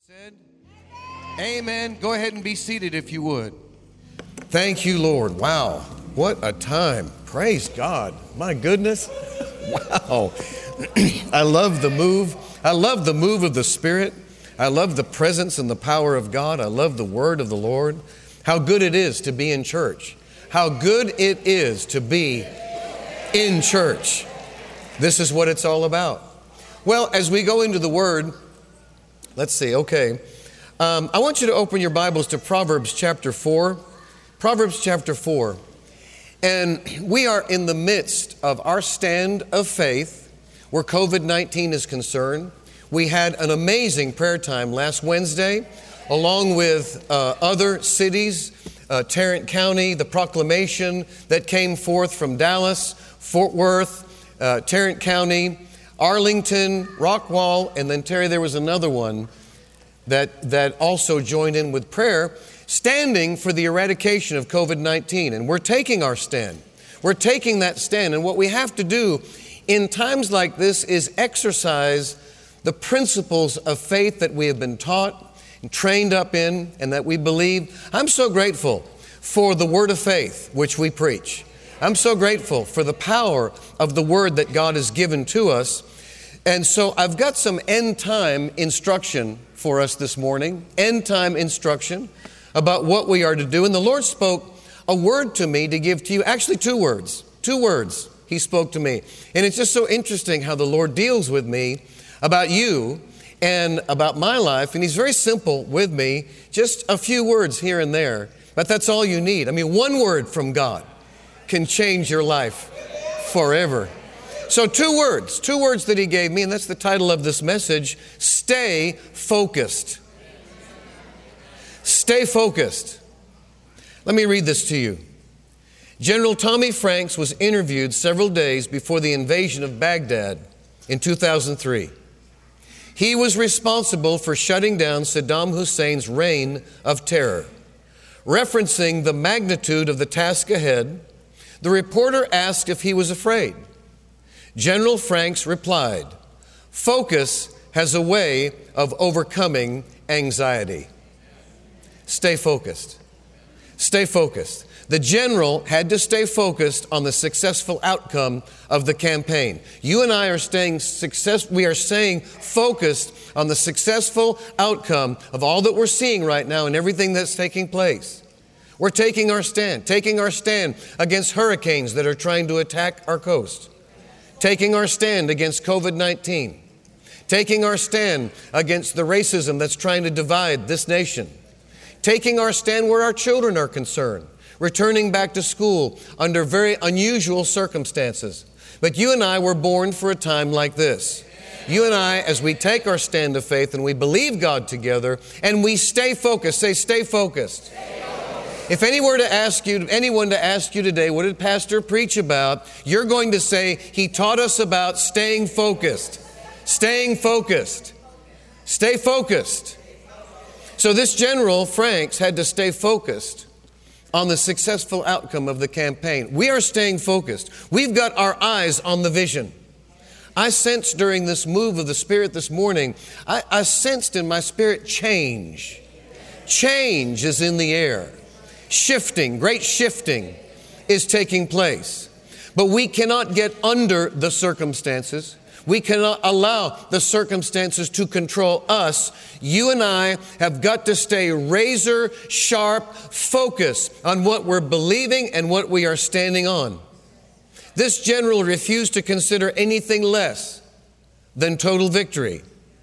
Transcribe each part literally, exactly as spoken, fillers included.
Said, amen. Go ahead and be seated if you would. Thank you, Lord. Wow, what a time. Praise God. My goodness. Wow. I love the move. I love the move of the Spirit. I love the presence and the power of God. I love the word of the Lord. How good it is to be in church. How good it is to be in church. This is what it's all about. Well, as we go into the word, let's see, okay. Um, I want you to open your Bibles to Proverbs chapter four. Proverbs chapter four. And we are in the midst of our stand of faith where covid nineteen is concerned. We had an amazing prayer time last Wednesday, along with uh, other cities, uh, Tarrant County, the proclamation that came forth from Dallas, Fort Worth, uh, Tarrant County, Arlington, Rockwall, and then Terry, there was another one that, that also joined in with prayer, standing for the eradication of covid nineteen. And we're taking our stand. We're taking that stand. And what we have to do in times like this is exercise the principles of faith that we have been taught and trained up in and that we believe. I'm so grateful for the word of faith which we preach. I'm so grateful for the power of the word that God has given to us. And so I've got some end time instruction for us this morning, end time instruction about what we are to do. And the Lord spoke a word to me to give to you, actually two words, two words He spoke to me. And it's just so interesting how the Lord deals with me about you and about my life. And He's very simple with me, just a few words here and there, but that's all you need. I mean, one word from God can change your life forever. So two words, two words that He gave me, and that's the title of this message: stay focused. Stay focused. Let me read this to you. General Tommy Franks was interviewed several days before the invasion of Baghdad in two thousand three. He was responsible for shutting down Saddam Hussein's reign of terror. Referencing the magnitude of the task ahead, the reporter asked if he was afraid. General Franks replied, "Focus has a way of overcoming anxiety." Stay focused. Stay focused. The general had to stay focused on the successful outcome of the campaign. You and I are staying success. We are staying focused on the successful outcome of all that we're seeing right now and everything that's taking place. We're taking our stand, taking our stand against hurricanes that are trying to attack our coast, taking our stand against covid nineteen, taking our stand against the racism that's trying to divide this nation, taking our stand where our children are concerned, returning back to school under very unusual circumstances. But you and I were born for a time like this. You and I, as we take our stand of faith and we believe God together and we stay focused, say, stay focused. Stay focused. If any were to ask you, anyone to ask you today, what did Pastor preach about? You're going to say, he taught us about staying focused. Staying focused. Stay focused. So this General Franks had to stay focused on the successful outcome of the campaign. We are staying focused. We've got our eyes on the vision. I sensed during this move of the Spirit this morning, I, I sensed in my spirit change. Change is in the air. Shifting, great shifting is taking place. But we cannot get under the circumstances. We cannot allow the circumstances to control us. You and I have got to stay razor sharp focused on what we're believing and what we are standing on. This general refused to consider anything less than total victory.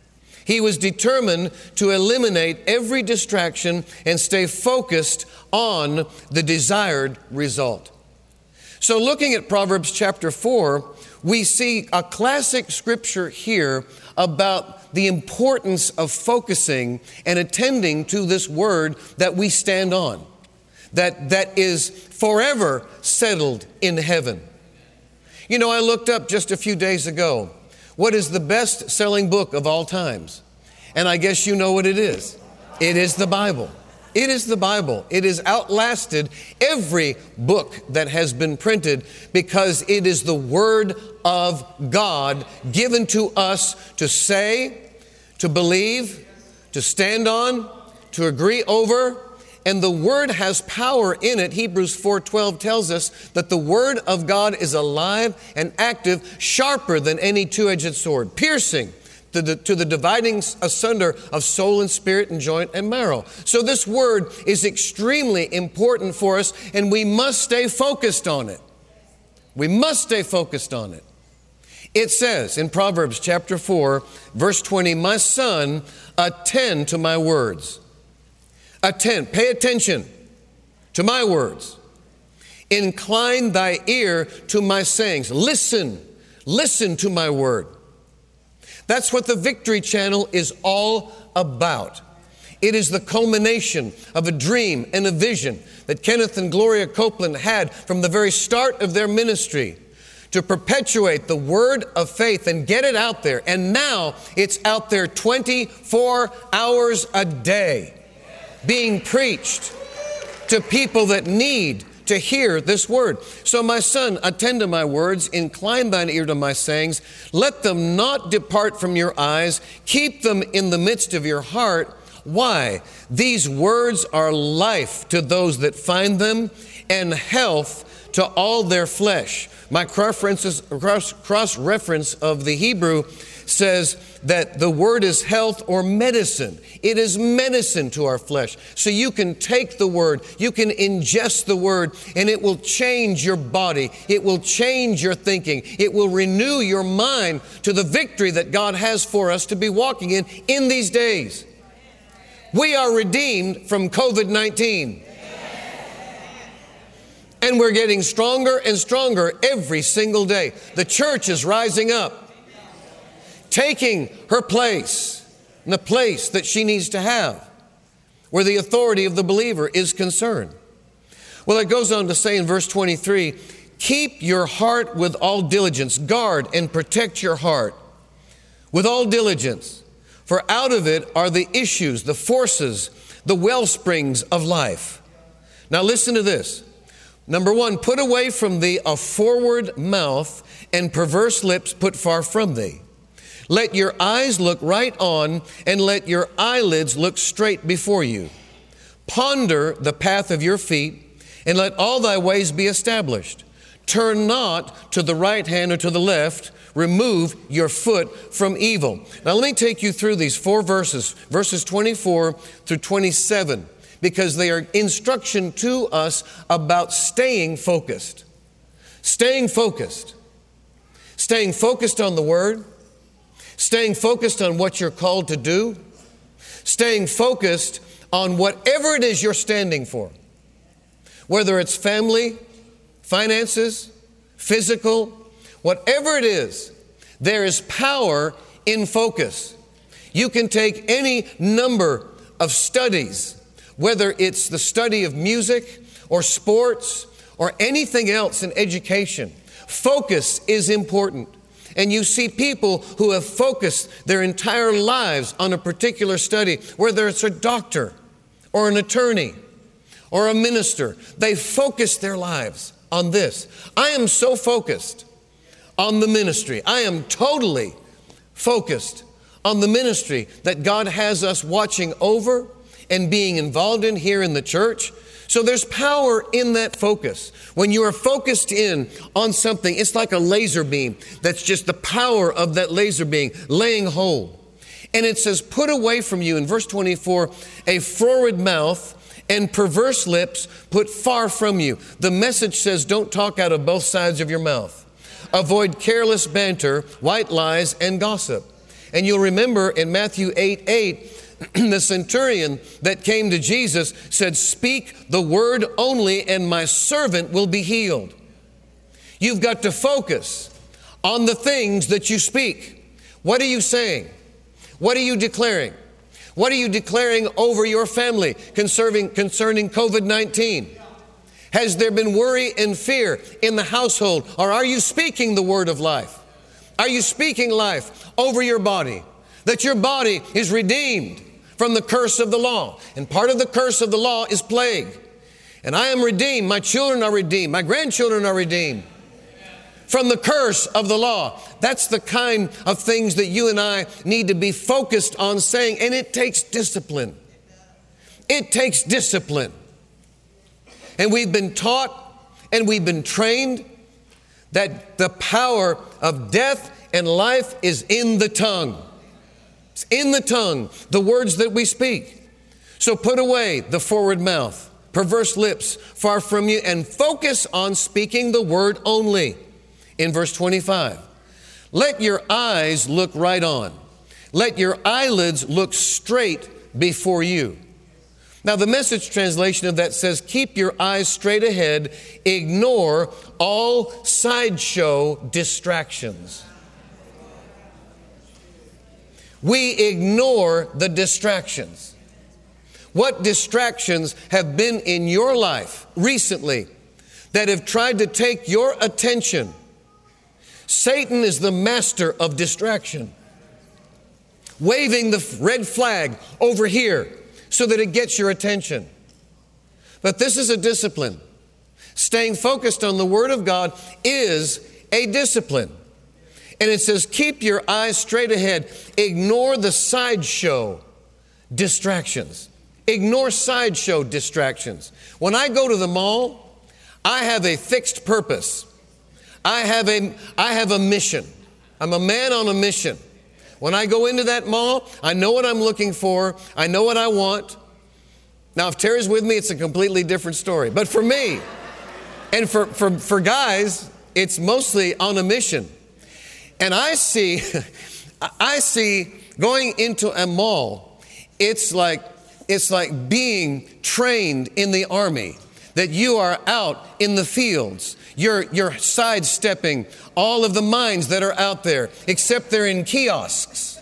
He was determined to eliminate every distraction and stay focused on the desired result. So looking at Proverbs chapter four, we see a classic scripture here about the importance of focusing and attending to this word that we stand on, that, that is forever settled in heaven. You know, I looked up just a few days ago, what is the best-selling book of all times? And I guess you know what it is. It is the Bible. It is the Bible. It has outlasted every book that has been printed because it is the Word of God given to us to say, to believe, to stand on, to agree over, and the Word has power in it. Hebrews four twelve tells us that the Word of God is alive and active, sharper than any two-edged sword, piercing to the, to the dividing asunder of soul and spirit and joint and marrow. So this Word is extremely important for us, and we must stay focused on it. We must stay focused on it. It says in Proverbs chapter four, verse twenty, "My son, attend to my words." Attend, pay attention to my words. "Incline thy ear to my sayings." Listen, listen to my word. That's what the Victory Channel is all about. It is the culmination of a dream and a vision that Kenneth and Gloria Copeland had from the very start of their ministry, to perpetuate the word of faith and get it out there. And now it's out there twenty-four hours a day, being preached to people that need to hear this word. "So my son, attend to my words, incline thine ear to my sayings. Let them not depart from your eyes. Keep them in the midst of your heart. Why? These words are life to those that find them, and health to all their flesh." My cross-reference of the Hebrew says that the word is health or medicine. It is medicine to our flesh. So you can take the word, you can ingest the word, and it will change your body. It will change your thinking. It will renew your mind to the victory that God has for us to be walking in in these days. We are redeemed from covid nineteen. And we're getting stronger and stronger every single day. The church is rising up, taking her place, in the place that she needs to have, where the authority of the believer is concerned. Well, it goes on to say in verse twenty-three, "Keep your heart with all diligence." Guard and protect your heart with all diligence, for out of it are the issues, the forces, the well springs of life. Now listen to this. Number one, "Put away from thee a forward mouth, and perverse lips put far from thee. Let your eyes look right on, and let your eyelids look straight before you. Ponder the path of your feet, and let all thy ways be established. Turn not to the right hand or to the left. Remove your foot from evil." Now let me take you through these four verses, verses twenty-four through twenty-seven. Because they are instruction to us about staying focused. Staying focused. Staying focused on the Word. Staying focused on what you're called to do. Staying focused on whatever it is you're standing for. Whether it's family, finances, physical, whatever it is, there is power in focus. You can take any number of studies, whether it's the study of music or sports or anything else in education. Focus is important. And you see people who have focused their entire lives on a particular study, whether it's a doctor or an attorney or a minister. They focus their lives on this. I am so focused on the ministry. I am totally focused on the ministry that God has us watching over and being involved in here in the church. So there's power in that focus. When you are focused in on something, it's like a laser beam. That's just the power of that laser beam laying hold. And it says, "Put away from you," in verse twenty-four, "a froward mouth, and perverse lips put far from you." The Message says, don't talk out of both sides of your mouth. Avoid careless banter, white lies, and gossip. And you'll remember in Matthew eight eight, the centurion that came to Jesus said, "Speak the word only, and my servant will be healed." You've got to focus on the things that you speak. What are you saying? What are you declaring? What are you declaring over your family concerning, concerning covid nineteen? Has there been worry and fear in the household? Or are you speaking the word of life? Are you speaking life over your body? That your body is redeemed from the curse of the law. And part of the curse of the law is plague. And I am redeemed. My children are redeemed. My grandchildren are redeemed from the curse of the law. That's the kind of things that you and I need to be focused on saying, and it takes discipline. It takes discipline. And we've been taught and we've been trained that the power of death and life is in the tongue. It's in the tongue, the words that we speak. So put away the forward mouth, perverse lips far from you, and focus on speaking the word only. In verse twenty-five, let your eyes look right on. Let your eyelids look straight before you. Now, the Message translation of that says, keep your eyes straight ahead. Ignore all sideshow distractions. We ignore the distractions. What distractions have been in your life recently that have tried to take your attention? Satan is the master of distraction. Waving the red flag over here so that it gets your attention. But this is a discipline. Staying focused on the Word of God is a discipline. And it says, keep your eyes straight ahead. Ignore the sideshow distractions. Ignore sideshow distractions. When I go to the mall, I have a fixed purpose. I have a, I have a mission. I'm a man on a mission. When I go into that mall, I know what I'm looking for. I know what I want. Now, if Terry's with me, it's a completely different story. But for me, and for, for, for guys, it's mostly on a mission. And I see, I see going into a mall, it's like, it's like being trained in the army, that you are out in the fields. You're, you're sidestepping all of the mines that are out there, except they're in kiosks.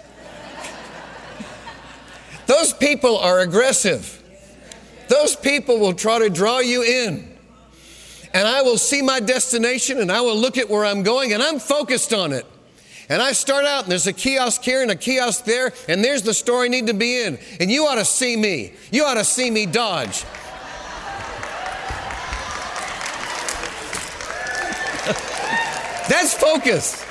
Those people are aggressive. Those people will try to draw you in. And I will see my destination and I will look at where I'm going and I'm focused on it. And I start out and there's a kiosk here and a kiosk there and there's the store I need to be in. And you ought to see me. You ought to see me dodge. That's focus.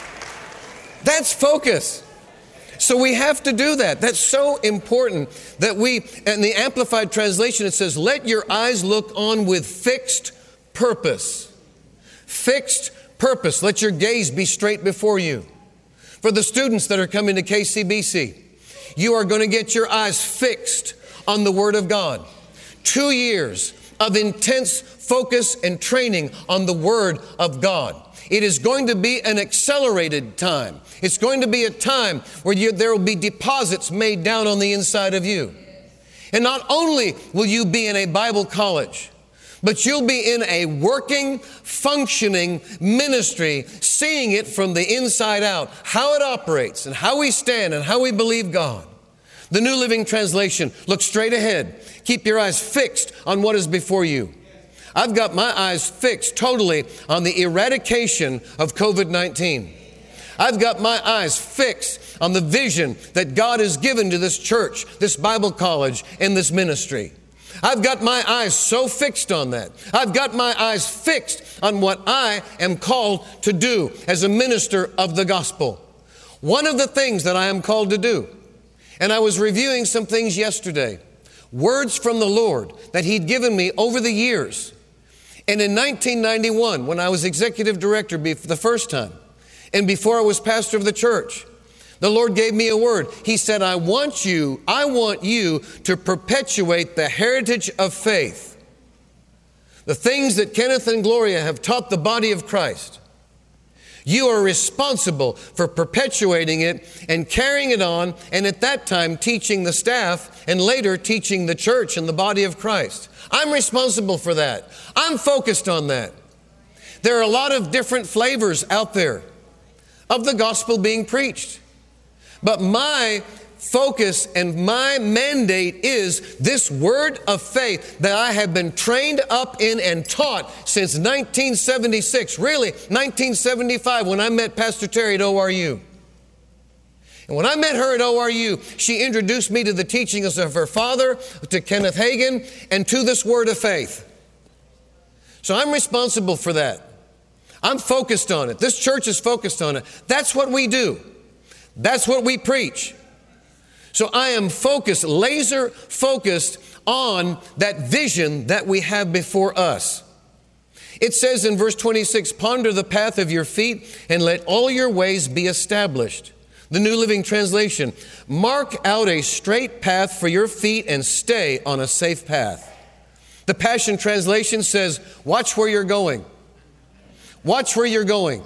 That's focus. So we have to do that. That's so important that we, in the Amplified Translation, it says, let your eyes look on with fixed purpose. Fixed purpose. Let your gaze be straight before you. For the students that are coming to K C B C, you are going to get your eyes fixed on the Word of God. Two years of intense focus and training on the Word of God. It is going to be an accelerated time. It's going to be a time where you, there will be deposits made down on the inside of you. And not only will you be in a Bible college, but you'll be in a working, functioning ministry, seeing it from the inside out, how it operates and how we stand and how we believe God. The New Living Translation, look straight ahead. Keep your eyes fixed on what is before you. I've got my eyes fixed totally on the eradication of covid nineteen. I've got my eyes fixed on the vision that God has given to this church, this Bible college, and this ministry. I've got my eyes so fixed on that. I've got my eyes fixed on what I am called to do as a minister of the gospel. One of the things that I am called to do, and I was reviewing some things yesterday, words from the Lord that He'd given me over the years. And in nineteen ninety-one, when I was executive director for the first time, and before I was pastor of the church, the Lord gave me a word. He said, I want you, I want you to perpetuate the heritage of faith. The things that Kenneth and Gloria have taught the body of Christ. You are responsible for perpetuating it and carrying it on, and at that time teaching the staff and later teaching the church and the body of Christ. I'm responsible for that. I'm focused on that. There are a lot of different flavors out there of the gospel being preached. But my focus and my mandate is this word of faith that I have been trained up in and taught since nineteen seventy-six, really nineteen seventy-five, when I met Pastor Terry at O R U. And when I met her at O R U, she introduced me to the teachings of her father, to Kenneth Hagin, and to this word of faith. So I'm responsible for that. I'm focused on it. This church is focused on it. That's what we do. That's what we preach. So I am focused, laser focused on that vision that we have before us. It says in verse twenty-six, ponder the path of your feet and let all your ways be established. The New Living Translation, mark out a straight path for your feet and stay on a safe path. The Passion Translation says, watch where you're going. Watch where you're going.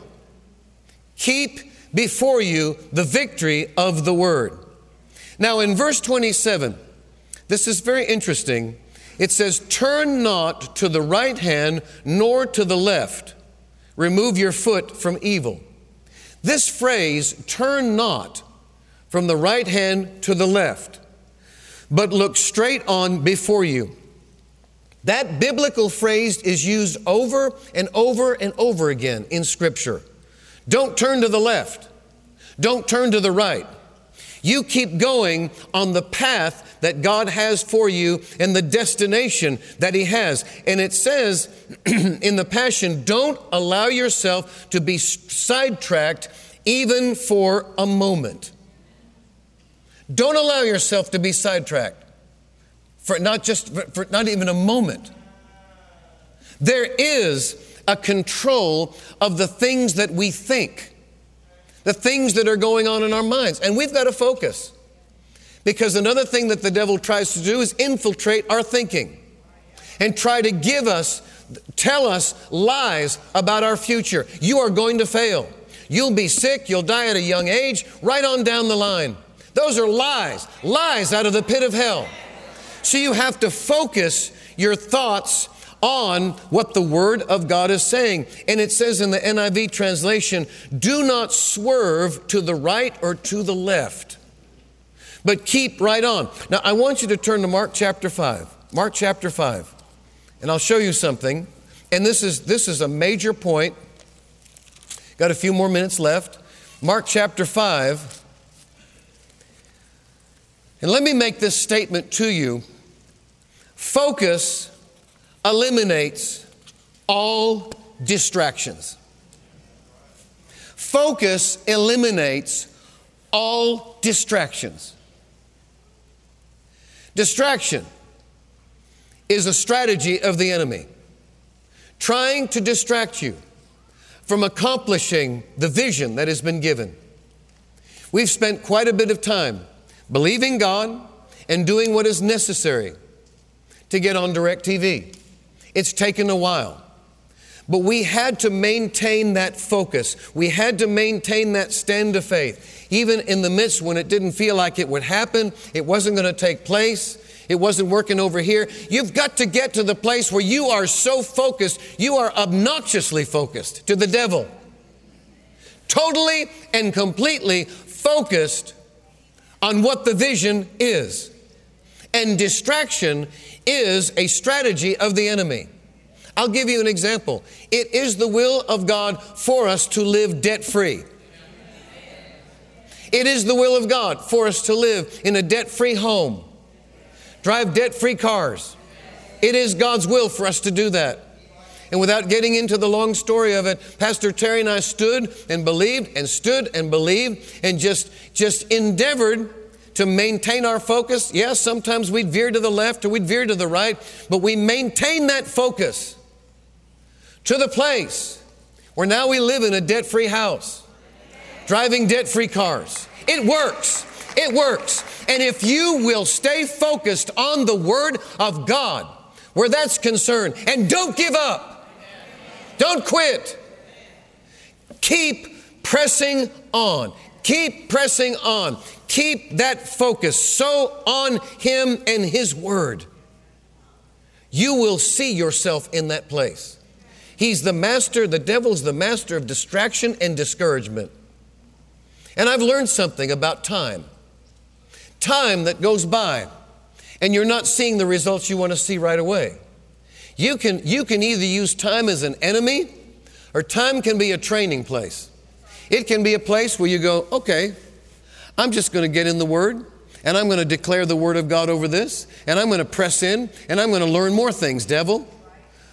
Keep before you the victory of the Word. Now in verse twenty-seven, this is very interesting. It says, turn not to the right hand nor to the left. Remove your foot from evil. This phrase, turn not from the right hand to the left, but look straight on before you. That biblical phrase is used over and over and over again in Scripture. Don't turn to the left. Don't turn to the right. You keep going on the path that God has for you and the destination that He has. And it says in the Passion, don't allow yourself to be sidetracked even for a moment. Don't allow yourself to be sidetracked for not just for, for not even a moment. There is a control of the things that we think. The things that are going on in our minds. And we've got to focus. Because another thing that the devil tries to do is infiltrate our thinking. And try to give us, tell us lies about our future. You are going to fail. You'll be sick. You'll die at a young age. Right on down the line. Those are lies. Lies out of the pit of hell. So you have to focus your thoughts on what the Word of God is saying. And it says in the N I V translation, do not swerve to the right or to the left, but keep right on. Now, I want you to turn to Mark chapter five. Mark chapter five. And I'll show you something. And this is, this is a major point. Got a few more minutes left. Mark chapter five. And let me make this statement to you. Focus eliminates all distractions. Focus eliminates all distractions. Distraction is a strategy of the enemy, trying to distract you from accomplishing the vision that has been given. We've spent quite a bit of time believing God and doing what is necessary to get on DirecTV. It's taken a while. But we had to maintain that focus. We had to maintain that stand of faith. Even in the midst when it didn't feel like it would happen, it wasn't going to take place, it wasn't working over here. You've got to get to the place where you are so focused, you are obnoxiously focused to the devil. Totally and completely focused on what the vision is. And distraction is a strategy of the enemy. I'll give you an example. It is the will of God for us to live debt-free. It is the will of God for us to live in a debt-free home, drive debt-free cars. It is God's will for us to do that. And without getting into the long story of it, Pastor Terry and I stood and believed and stood and believed and just, just endeavored to maintain our focus. Yes, sometimes we'd veer to the left or we'd veer to the right, but we maintain that focus to the place where now we live in a debt-free house, driving debt-free cars. It works. It works. And if you will stay focused on the Word of God, where that's concerned, and don't give up, don't quit, keep pressing on, keep pressing on. Keep that focus so on Him and His Word. You will see yourself in that place. He's the master, the devil's the master of distraction and discouragement. And I've learned something about time. Time that goes by and you're not seeing the results you want to see right away. You can, you can either use time as an enemy or time can be a training place. It can be a place where you go, okay, I'm just going to get in the Word and I'm going to declare the Word of God over this and I'm going to press in and I'm going to learn more things, devil.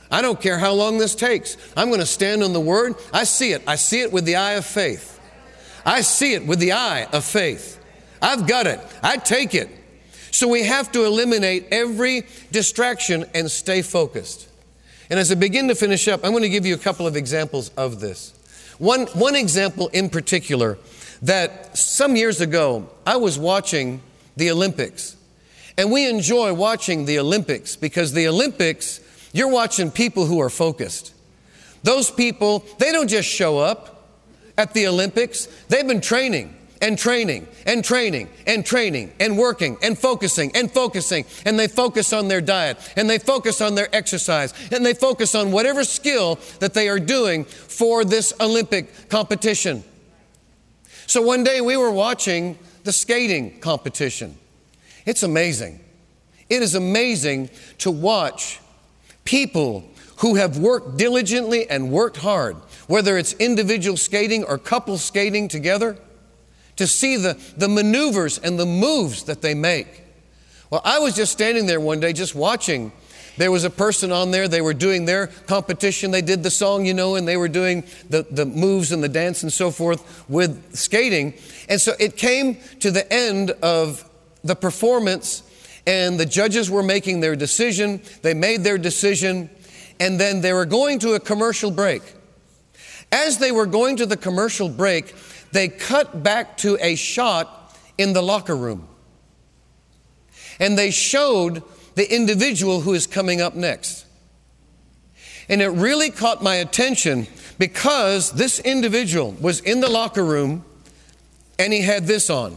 I don't care how long this takes. I'm going to stand on the Word. I see it. I see it with the eye of faith. I see it with the eye of faith. I've got it. I take it. So we have to eliminate every distraction and stay focused. And as I begin to finish up, I'm going to give you a couple of examples of this. One, one example in particular, that some years ago, I was watching the Olympics. And we enjoy watching the Olympics because the Olympics, you're watching people who are focused. Those people, they don't just show up at the Olympics. They've been training and training and training and training and working and focusing and focusing. And they focus on their diet and they focus on their exercise and they focus on whatever skill that they are doing for this Olympic competition. So one day we were watching the skating competition. It's amazing. It is amazing to watch people who have worked diligently and worked hard, whether it's individual skating or couple skating together, to see the, the maneuvers and the moves that they make. Well, I was just standing there one day just watching. There was a person on there, they were doing their competition, they did the song, you know, and they were doing the, the moves and the dance and so forth with skating. And so it came to the end of the performance, and the judges were making their decision. They made their decision, and then they were going to a commercial break. As they were going to the commercial break, they cut back to a shot in the locker room. And they showed the individual who is coming up next. And it really caught my attention because this individual was in the locker room and he had this on.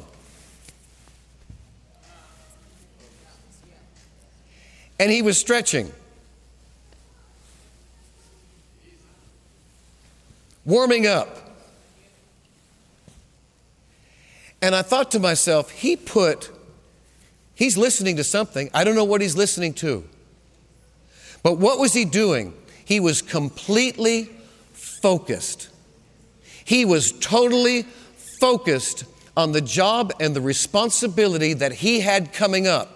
And he was stretching, warming up. And I thought to myself, he put, he's listening to something. I don't know what he's listening to. But what was he doing? He was completely focused. He was totally focused on the job and the responsibility that he had coming up.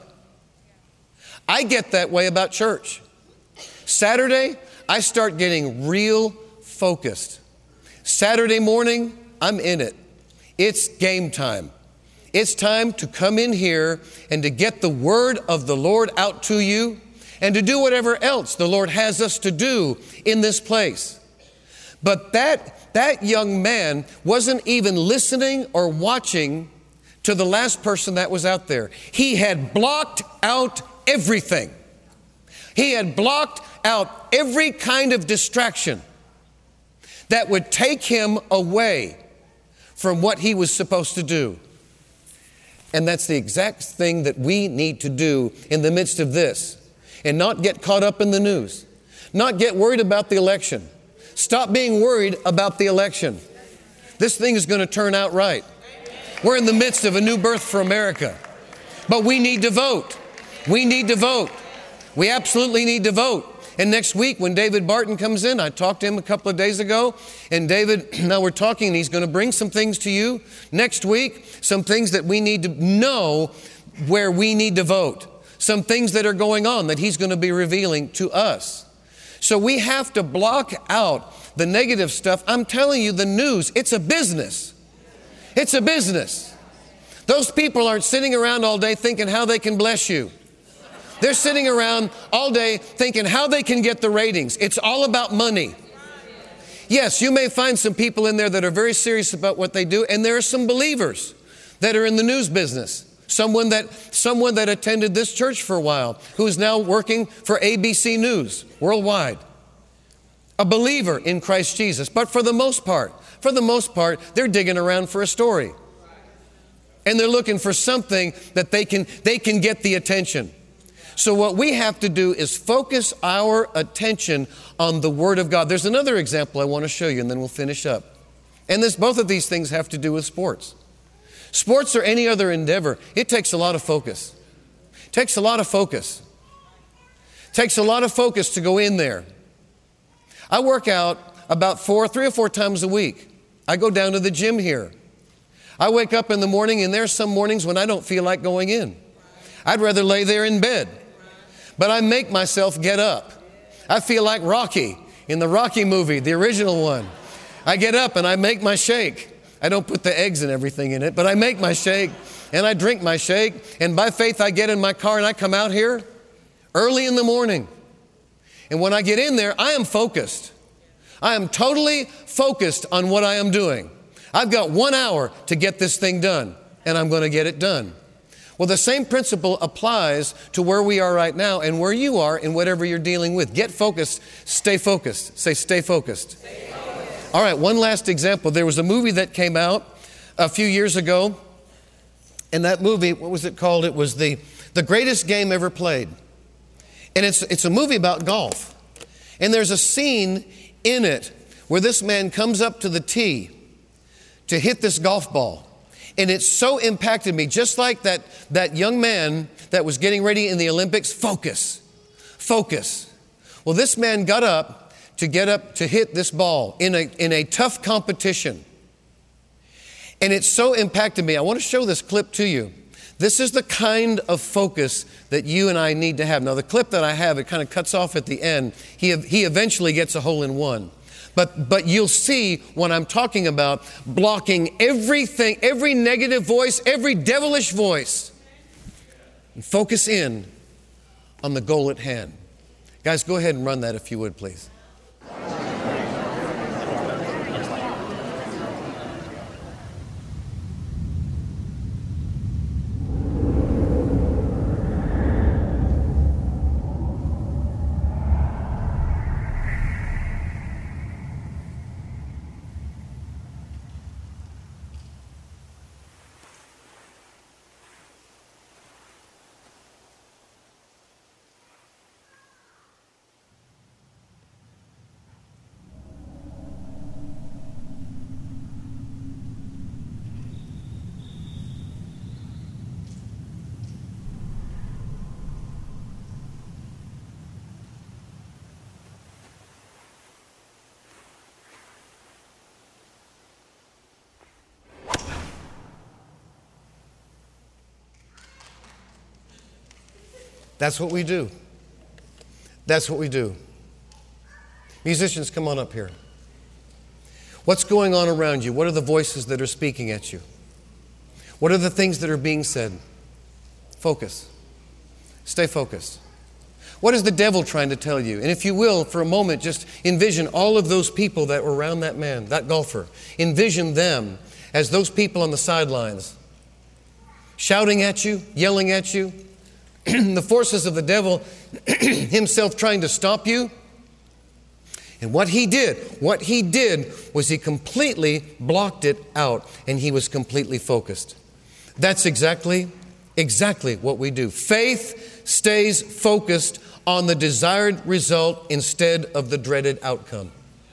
I get that way about church. Saturday, I start getting real focused. Saturday morning, I'm in it. It's game time. It's time to come in here and to get the word of the Lord out to you and to do whatever else the Lord has us to do in this place. But that, that young man wasn't even listening or watching to the last person that was out there. He had blocked out everything. He had blocked out every kind of distraction that would take him away from what he was supposed to do. And that's the exact thing that we need to do in the midst of this, and not get caught up in the news, not get worried about the election. Stop being worried about the election. This thing is going to turn out right. We're in the midst of a new birth for America, but we need to vote. We need to vote. We absolutely need to vote. And next week when David Barton comes in, I talked to him a couple of days ago, and David, now we're talking, and he's going to bring some things to you next week, some things that we need to know where we need to vote, some things that are going on that he's going to be revealing to us. So we have to block out the negative stuff. I'm telling you, the news, it's a business. It's a business. Those people aren't sitting around all day thinking how they can bless you. They're sitting around all day thinking how they can get the ratings. It's all about money. Yes, you may find some people in there that are very serious about what they do, and there are some believers that are in the news business. Someone that, someone that attended this church for a while, who is now working for A B C News worldwide. A believer in Christ Jesus. But for the most part, for the most part, they're digging around for a story. And they're looking for something that they can, they can get the attention. So what we have to do is focus our attention on the Word of God. There's another example I want to show you, and then we'll finish up. And this, both of these things have to do with sports. Sports or any other endeavor, it takes a lot of focus. It takes a lot of focus. It takes a lot of focus to go in there. I work out about four, three or four times a week. I go down to the gym here. I wake up in the morning, and there's some mornings when I don't feel like going in. I'd rather lay there in bed. But I make myself get up. I feel like Rocky in the Rocky movie, the original one. I get up and I make my shake. I don't put the eggs and everything in it, but I make my shake and I drink my shake. And by faith, I get in my car and I come out here early in the morning. And when I get in there, I am focused. I am totally focused on what I am doing. I've got one hour to get this thing done, and I'm going to get it done. Well, the same principle applies to where we are right now and where you are in whatever you're dealing with. Get focused. Stay focused. Say, stay focused. Stay focused. All right, one last example. There was a movie that came out a few years ago, and that movie, what was it called? It was the, the Greatest Game Ever Played. And it's, it's a movie about golf. And there's a scene in it where this man comes up to the tee to hit this golf ball. And it so impacted me, just like that, that young man that was getting ready in the Olympics. Focus, focus. Well, this man got up to get up to hit this ball in a, in a tough competition. And it so impacted me. I want to show this clip to you. This is the kind of focus that you and I need to have. Now, the clip that I have, it kind of cuts off at the end. He, he eventually gets a hole in one. But, but you'll see what I'm talking about, blocking everything, every negative voice, every devilish voice. And focus in on the goal at hand. Guys, go ahead and run that if you would, please. That's what we do. That's what we do. Musicians, come on up here. What's going on around you? What are the voices that are speaking at you? What are the things that are being said? Focus. Stay focused. What is the devil trying to tell you? And if you will, for a moment, just envision all of those people that were around that man, that golfer. Envision them as those people on the sidelines, shouting at you, yelling at you. The forces of the devil himself trying to stop you. And what he did, what he did was he completely blocked it out and he was completely focused. That's exactly, exactly what we do. Faith stays focused on the desired result instead of the dreaded outcome.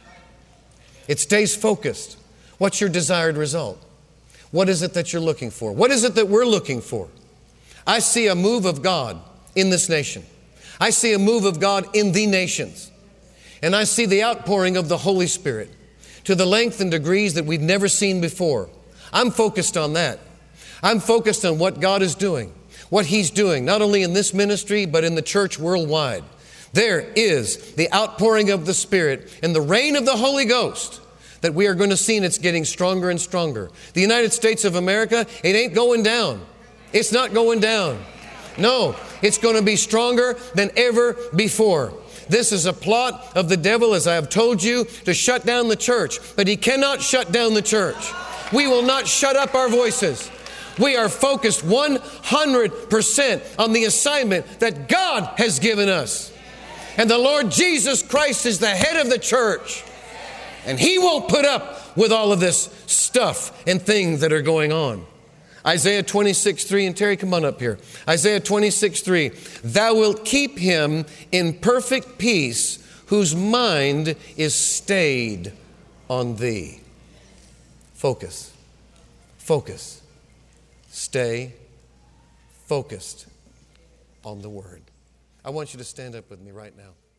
It stays focused. What's your desired result? What is it that you're looking for? What is it that we're looking for? I see a move of God in this nation. I see a move of God in the nations. And I see the outpouring of the Holy Spirit to the length and degrees that we've never seen before. I'm focused on that. I'm focused on what God is doing, what He's doing, not only in this ministry, but in the church worldwide. There is the outpouring of the Spirit and the reign of the Holy Ghost that we are going to see, and it's getting stronger and stronger. The United States of America, it ain't going down. It's not going down. No, it's going to be stronger than ever before. This is a plot of the devil, as I have told you, to shut down the church. But he cannot shut down the church. We will not shut up our voices. We are focused one hundred percent on the assignment that God has given us. And the Lord Jesus Christ is the head of the church. And He won't put up with all of this stuff and things that are going on. Isaiah twenty-six three, and Terry, come on up here. Isaiah twenty-six three, thou wilt keep him in perfect peace, whose mind is stayed on thee. Focus. Focus. Stay focused on the Word. I want you to stand up with me right now.